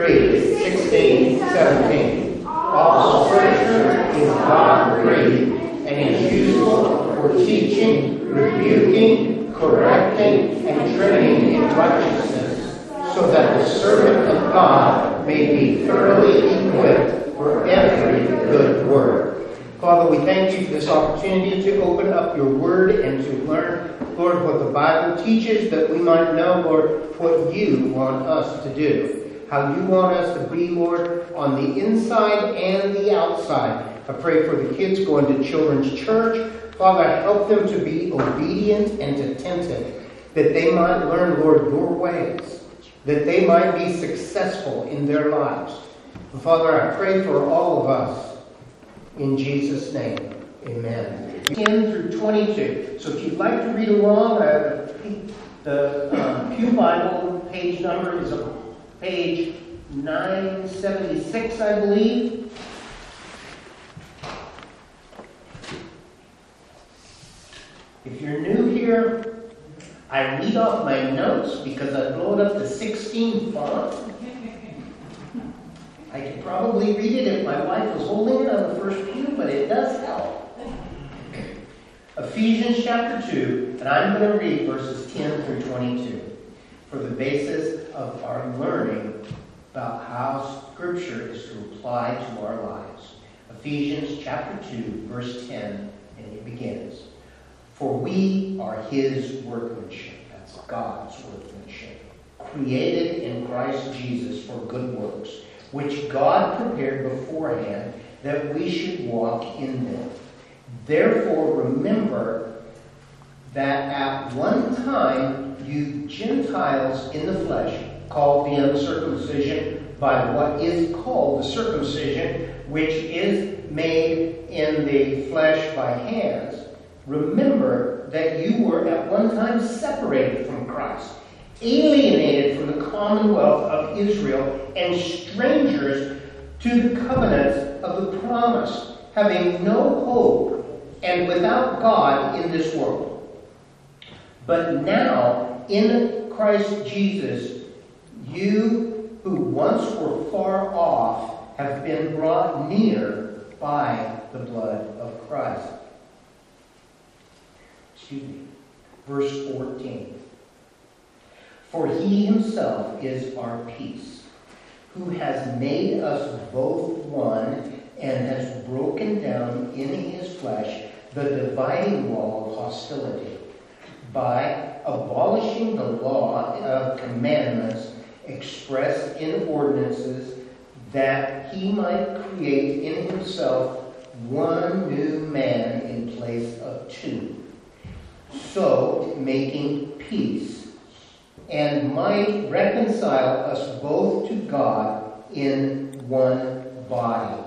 3, 16, 17. All Scripture is God-breathed and is useful for teaching, rebuking, correcting, and training in righteousness, so that the servant of God may be thoroughly equipped for every good work. Father, we thank you for this opportunity to open up your word and to learn, Lord, what the Bible teaches, that we might know, Lord, what you want us to do. How you want us to be, Lord, on the inside and the outside. I pray for the kids going to children's church. Father, help them to be obedient and attentive, that they might learn, Lord, your ways, that they might be successful in their lives. And Father, I pray for all of us. In Jesus' name, amen. 10 through 22. So if you'd like to read along, the Pew Bible page number is page 976, I believe. If you're new here, I read off my notes because I blow it up to 16 font. I could probably read it if my wife was holding it on the first pew, but it does help. Ephesians chapter 2, and I'm going to read verses 10 through 22 for the basis of our learning about how Scripture is to apply to our lives. Ephesians chapter 2, verse 10, and it begins. For we are His workmanship, that's God's workmanship, created in Christ Jesus for good works, which God prepared beforehand that we should walk in them. Therefore remember that at one time you Gentiles in the flesh, called the uncircumcision by what is called the circumcision, which is made in the flesh by hands, remember that you were at one time separated from Christ, alienated from the commonwealth of Israel, and strangers to the covenants of the promise, having no hope and without God in this world. But now, in Christ Jesus, you who once were far off have been brought near by the blood of Christ. Verse 14. For He Himself is our peace, who has made us both one and has broken down in His flesh the dividing wall of hostility by abolishing the law of commandments expressed in ordinances, that He might create in Himself one new man in place of two, so making peace, and might reconcile us both to God in one body,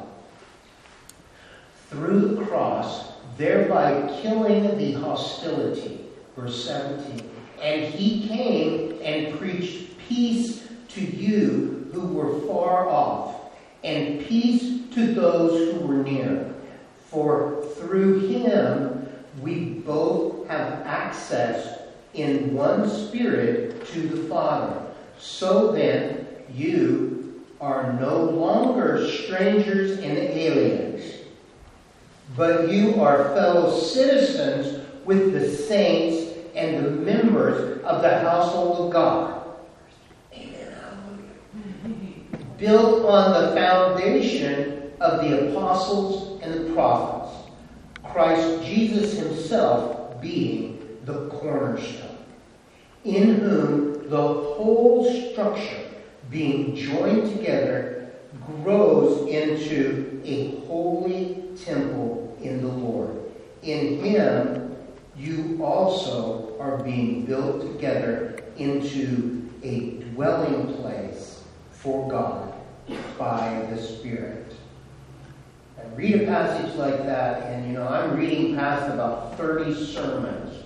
through the cross, thereby killing the hostility. Verse 17. And He came and preached peace to you who were far off, and peace to those who were near. For through Him we both have access in one Spirit to the Father. So then, you are no longer strangers and aliens, but you are fellow citizens with the saints and the members of the household of God. Amen. Built on the foundation of the apostles and the prophets, Christ Jesus Himself being the cornerstone, in whom the whole structure, being joined together, grows into a holy temple in the Lord. In Him you also are being built together into a dwelling place for God by the Spirit. I read a passage like that, and I'm reading past about 30 sermons.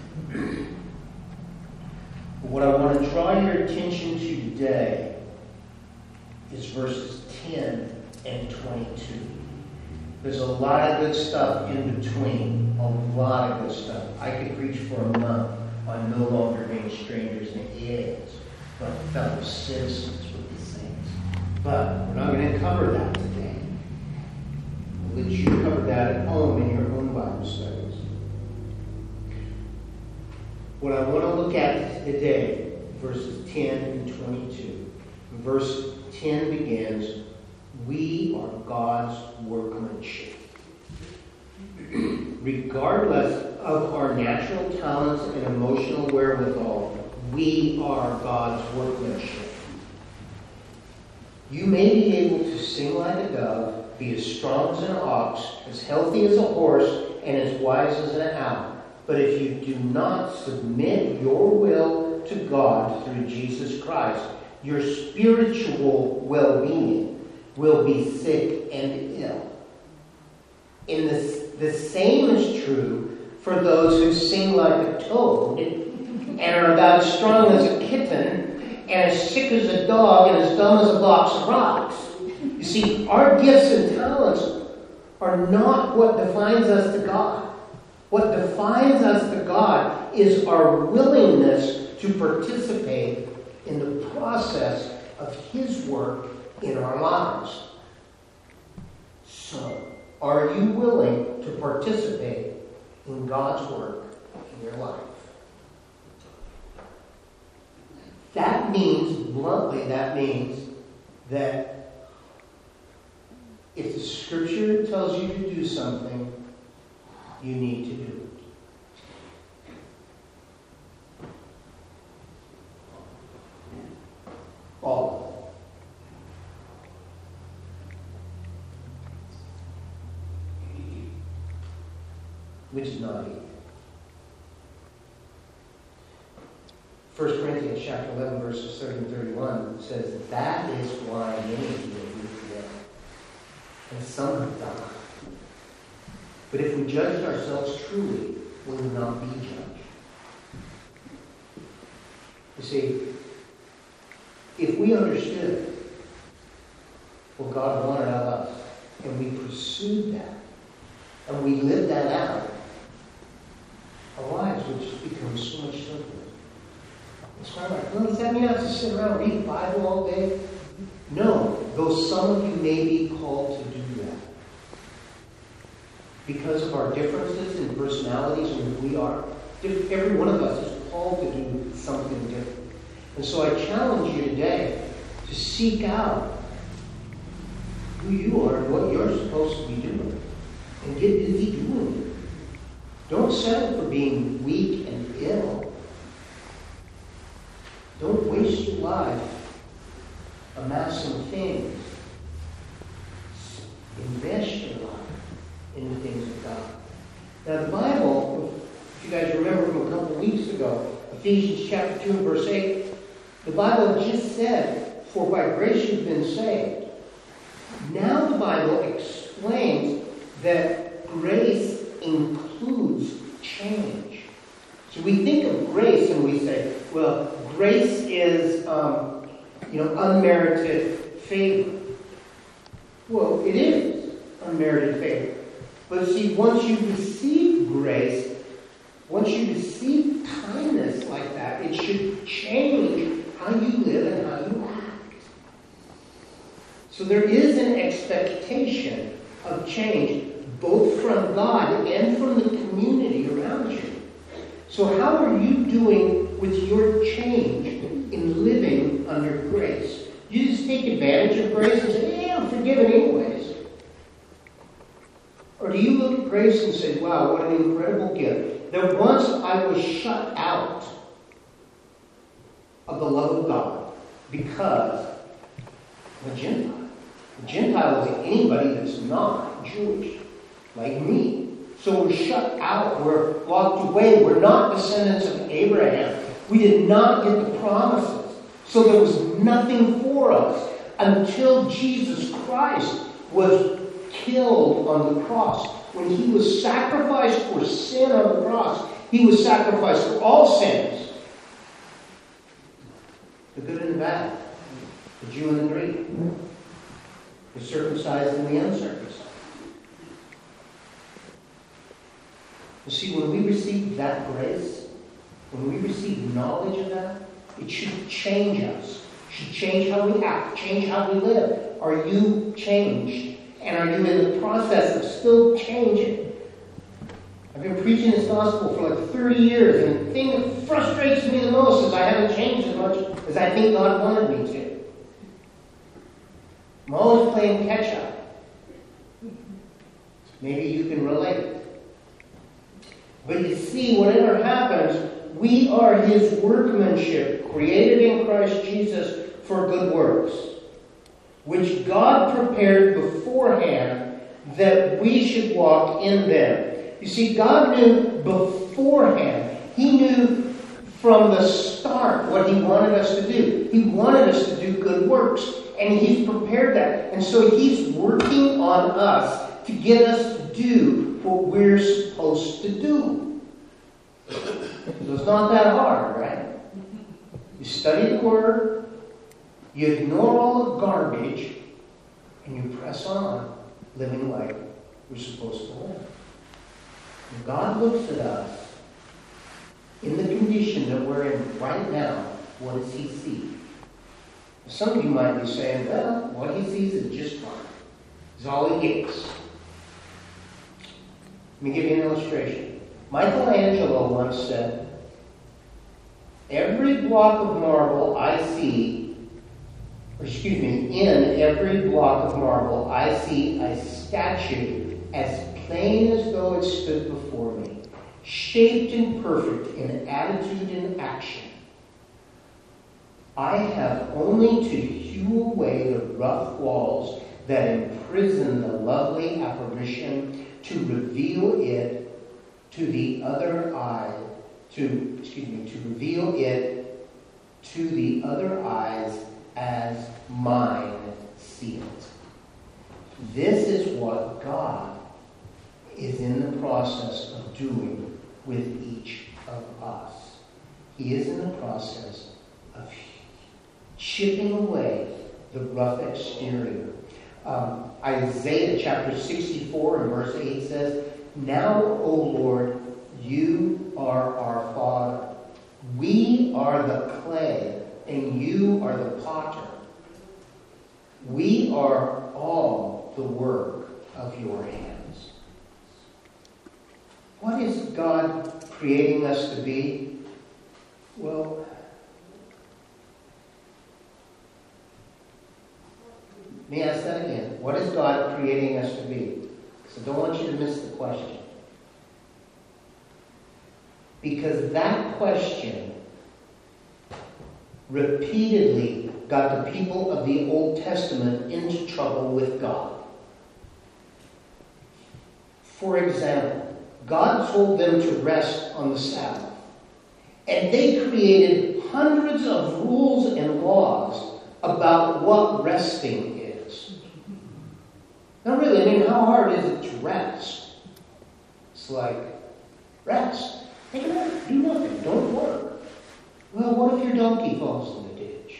What I want to draw your attention to today is verses 10 and 22. There's a lot of good stuff in between. A lot of good stuff. I could preach for a month on no longer being strangers and aliens, but fellow citizens with the saints. But we're not going to cover that today. We'll let you cover that at home in your own Bible studies. What I want to look at today, verses 10 and 22. Verse 10 begins, "We are God's workmanship." Regardless of our natural talents and emotional wherewithal, we are God's workmanship. You may be able to sing like a dove, be as strong as an ox, as healthy as a horse, and as wise as an owl. But if you do not submit your will to God through Jesus Christ, your spiritual well-being will be sick and ill. And the same is true for those who sing like a toad and are about as strong as a kitten and as sick as a dog and as dumb as a box of rocks. You see, our gifts and talents are not what defines us to God. What defines us to God is our willingness to participate in the process of His work in our lives. So, are you willing to participate in God's work in your life? That means, bluntly, that if the Scripture tells you to do something, you need to do it. All of it. Which is not easy. 1 Corinthians chapter 11, verses 30 and 31 says, "That is why many of you are weak today, and some have died. But if we judged ourselves truly, we would not be judged." You see, if we understood what God wanted of us, and we pursued that, and we lived that out, our lives would just become so much simpler. It's kind of like, well, does that mean I have to sit around and read the Bible all day? No, though some of you may be called to do that. Because of our differences in personalities and who we are, every one of us is called to do something different. And so I challenge you today to seek out who you are and what you're supposed to be doing. And get busy doing it. Don't settle for being weak and ill. Don't waste your life amassing things. Invest your life in the things of God. Now the Bible, if you guys remember from a couple weeks ago, Ephesians chapter 2 and verse 8, the Bible just said, "For by grace you've been saved." Now the Bible explains that grace includes change. So we think of grace and we say, well, grace is, unmerited favor. Well, it is unmerited favor. But see, once you receive grace, once you receive kindness like that, it should change how you live and how you act. So there is an expectation of change, both from God and from the community around you. So how are you doing with your change in living under grace? You just take advantage of grace and say, "Hey, I'm forgiven anyways." Or do you look at grace and say, "Wow, what an incredible gift, that once I was shut out of the love of God because I'm a Gentile." A Gentile is anybody that's not Jewish, like me. So we're shut out. We're locked away. We're not descendants of Abraham. We did not get the promises. So there was nothing for us until Jesus Christ was killed on the cross. When He was sacrificed for sin on the cross, He was sacrificed for all sins. The good and the bad. The Jew and the Greek. The circumcised and the uncircumcised. You see, when we receive that grace, when we receive knowledge of that, it should change us Should change how we act, change how we live. Are you changed? And are you in the process of still changing? I've been preaching this gospel for like 30 years, and the thing that frustrates me the most is I haven't changed as much as I think God wanted me to. I'm always playing catch up. Maybe you can relate. But you see, whatever happens, we are His workmanship, created in Christ Jesus for good works, which God prepared beforehand that we should walk in them. You see, God knew beforehand. He knew from the start what He wanted us to do. He wanted us to do good works, and He's prepared that. And so He's working on us to get us to do what we're supposed to do. So it's not that hard, right? You study the Word, you ignore all the garbage, and you press on, living like we're supposed to live. When God looks at us in the condition that we're in right now, what does He see? Some of you might be saying, well, what He sees is just fine. It's all He gets. Let me give you an illustration. Michelangelo once said, every block of marble I see, in every block of marble I see a statue as plain as though it stood before me, shaped and perfect in attitude and action. I have only to hew away the rough walls that imprison the lovely apparition to reveal it to the other eye, to reveal it to the other eyes as mine see it. This is what God is in the process of doing with each of us. He is in the process of chipping away the rough exterior. Isaiah chapter 64 and verse 8 says, now, O Lord, you are our Father. We are the clay, and you are the potter. We are all the work of your hands. What is God creating us to be? Well, let me ask that again. What is God creating us to be? So don't want you to miss the question. Because that question repeatedly got the people of the Old Testament into trouble with God. For example, God told them to rest on the Sabbath. And they created hundreds of rules and laws about what resting is. Now really, I mean, how hard is it to rest? It's like, rest. Take a nap, do nothing, don't work. Well, what if your donkey falls in the ditch?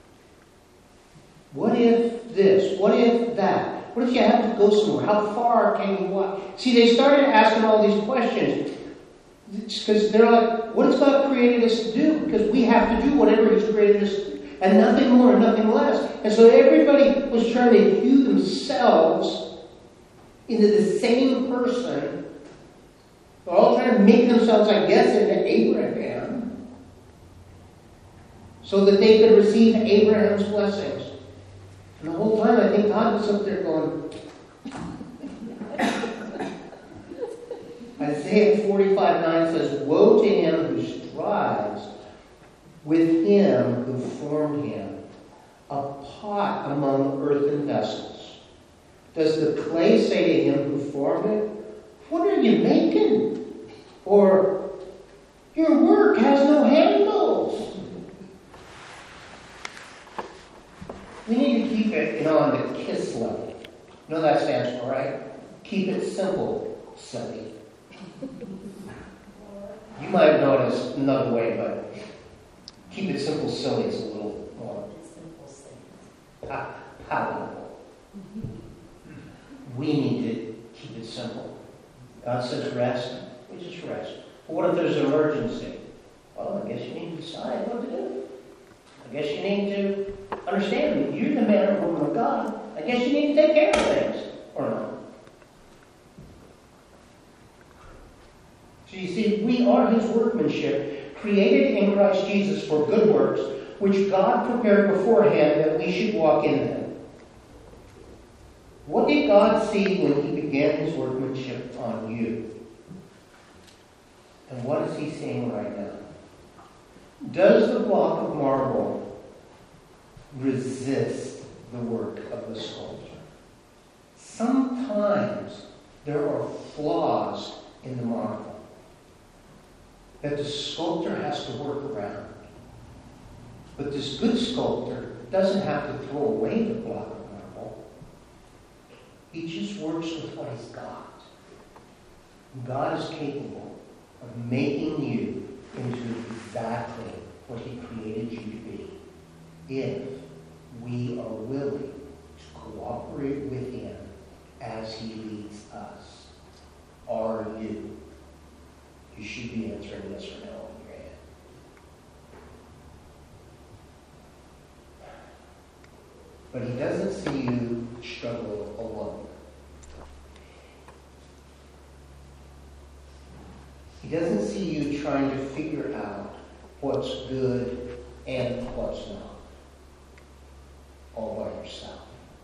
What if this? What if that? What if you have to go somewhere? How far can you walk? See, they started asking all these questions because they're like, what has God created us to do? Because we have to do whatever He's created us to do, and nothing more and nothing less. And so everybody was trying to hew themselves into the same person. They're all trying to make themselves, I guess, into Abraham so that they could receive Abraham's blessings. And the whole time I think God was up there going, Isaiah 45:9 says, woe to him who strives with him who formed him, a pot among earthen vessels. Does the clay say to him who formed it, what are you making? Or, your work has no handles. We need to keep it, on the KISS level. You know what that stands for, right? Keep it simple, silly. You might notice another way, but keep it simple, silly is a little more palatable. We need to keep it simple. God says rest, we just rest. But what if there's an emergency? Well, I guess you need to decide what to do. I guess you need to understand, you're the man or woman of God. I guess you need to take care of things, or not. So you see, we are his workmanship, created in Christ Jesus for good works, which God prepared beforehand that we should walk in them. What did God see when he began his workmanship on you? And what is he seeing right now? Does the block of marble resist the work of the sculptor? Sometimes there are flaws in the marble that the sculptor has to work around. But this good sculptor doesn't have to throw away the block of marble. He just works with what he's got. God is capable of making you into exactly what he created you to be, if we are willing to cooperate with him as he leads us. Are you? You should be answering yes or no on your hand. But he doesn't see you struggle alone. He doesn't see you trying to figure out what's good and what's not, all by yourself.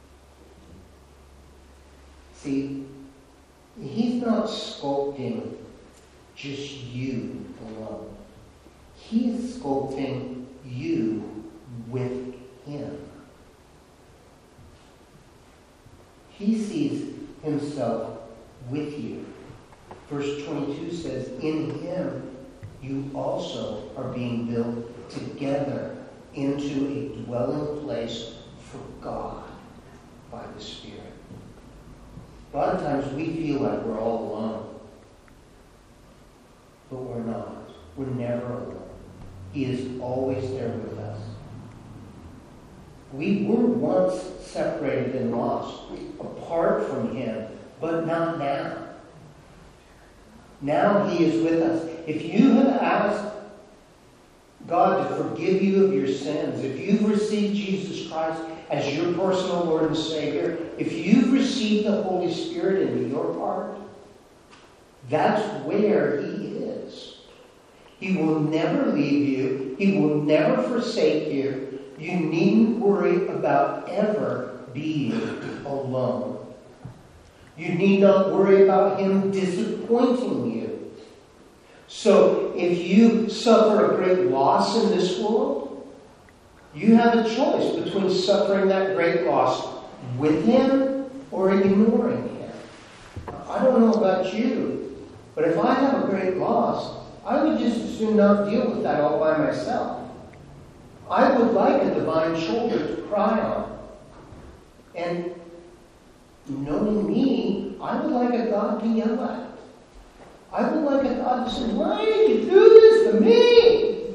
See, he's not sculpting just you alone. He's sculpting you with him. He sees himself with you. Verse 22 says, in him you also are being built together into a dwelling place for God by the Spirit. A lot of times we feel like we're all alone. But we're not. We're never alone. He is always there with us. We were once separated and lost, apart from him, but not now. Now he is with us. If you have asked God to forgive you of your sins, if you've received Jesus Christ as your personal Lord and Savior, if you've received the Holy Spirit into your heart, that's where he is. He will never leave you. He will never forsake you. You needn't worry about ever being alone. You need not worry about him disappointing you. So if you suffer a great loss in this world, you have a choice between suffering that great loss with him or ignoring him. I don't know about you, but if I have a great loss, I would just as soon not deal with that all by myself. I would like a divine shoulder to cry on. And knowing me, I would like a God to yell at. I would like a God to say, why did you do this to me?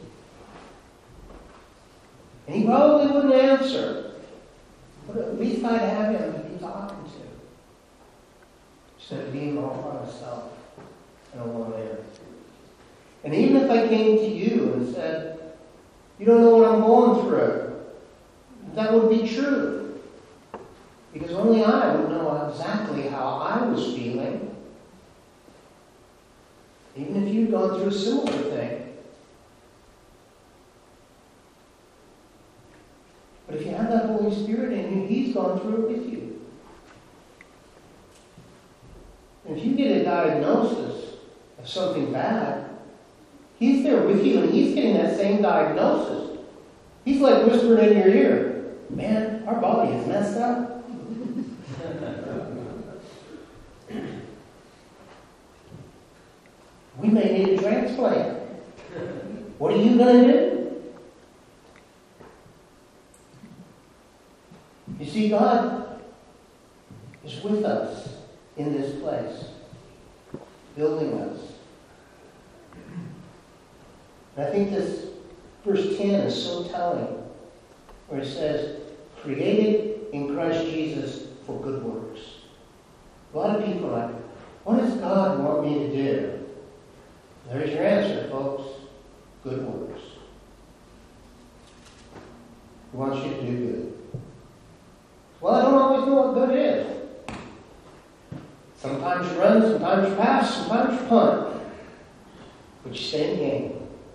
And he probably wouldn't answer. But at least I'd have him to be talking to. Instead of being all by myself and alone there. And even if I came to you and said, you don't know what I'm going through, that would be true. Because only I would know exactly how I was feeling. Even if you'd gone through a similar thing. But if you have that Holy Spirit in you, he's gone through it with you. And if you get a diagnosis of something bad, he's there with you and he's getting that same diagnosis. He's like whispering in your ear, man, our body is messed up. We may need a transplant. What are you going to do? You see, God is with us in this place, building us. And I think this verse 10 is so telling, where it says, created in Christ Jesus for good works. A lot of people are like, what does God want me to do? There's your answer, folks. Good works. He wants you to do good. Well, I don't always know what good is. Sometimes you run, sometimes you pass, sometimes you punt. But you stay in the game.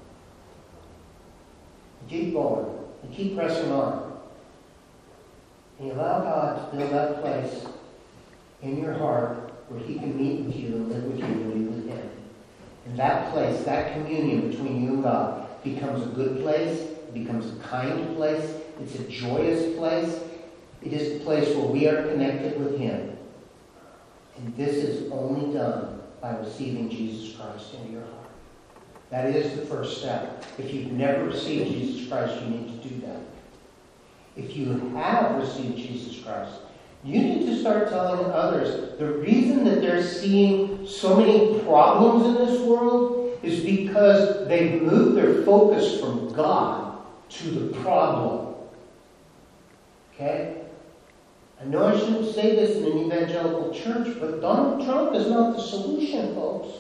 You keep going. You keep pressing on. And you allow God to build that place in your heart where He can meet with you and live with you and live with Him. And that place, that communion between you and God, becomes a good place. It becomes a kind place. It's a joyous place. It is the place where we are connected with Him. And this is only done by receiving Jesus Christ into your heart. That is the first step. If you've never received Jesus Christ, you need to do that. If you have received Jesus Christ, you need to start telling others. The reason that they're seeing so many problems in this world is because they've moved their focus from God to the problem. Okay? I know I shouldn't say this in an evangelical church, but Donald Trump is not the solution, folks.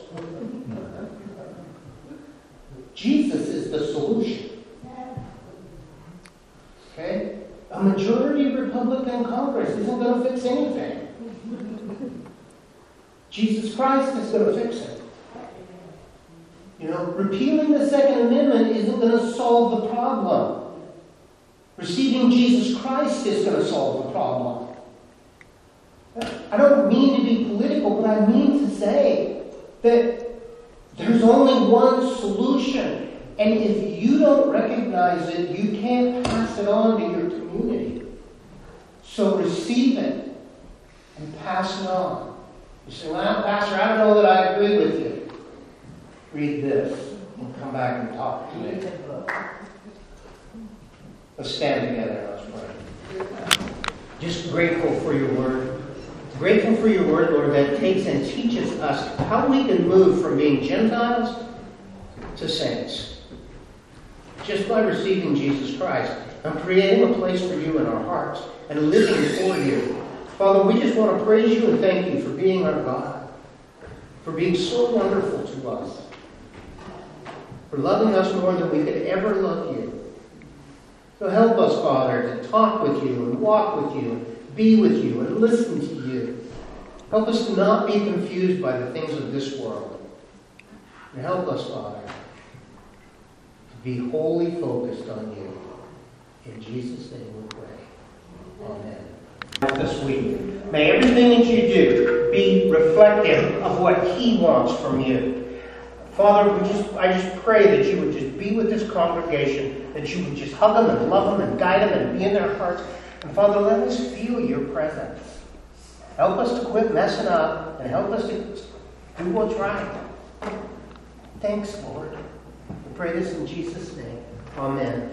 Jesus is the solution. Okay? A majority Republican Congress isn't going to fix anything. Jesus Christ is going to fix it. Repealing the Second Amendment isn't going to solve the problem. Receiving Jesus Christ is going to solve the problem. I don't mean to be political, but I mean to say that there's only one solution. And if you don't recognize it, you can't pass it on to your community. So receive it and pass it on. You say, well, Pastor, I don't know that I agree with you. Read this and come back and talk to me. Let's stand together and let's pray. Just grateful for your word. Grateful for your word, Lord, that takes and teaches us how we can move from being Gentiles to saints. Just by receiving Jesus Christ and creating a place for you in our hearts and living for you. Father, we just want to praise you and thank you for being our God, for being so wonderful to us, for loving us more than we could ever love you. So help us, Father, to talk with you and walk with you and be with you and listen to you. Help us to not be confused by the things of this world. And help us, Father, be wholly focused on you. In Jesus' name we pray. Amen. This week, may everything that you do be reflective of what He wants from you. Father, I just pray that you would just be with this congregation, that you would just hug them and love them and guide them and be in their hearts. And Father, let us feel your presence. Help us to quit messing up and help us to do what's right. Thanks, Lord. We pray this in Jesus' name. Amen.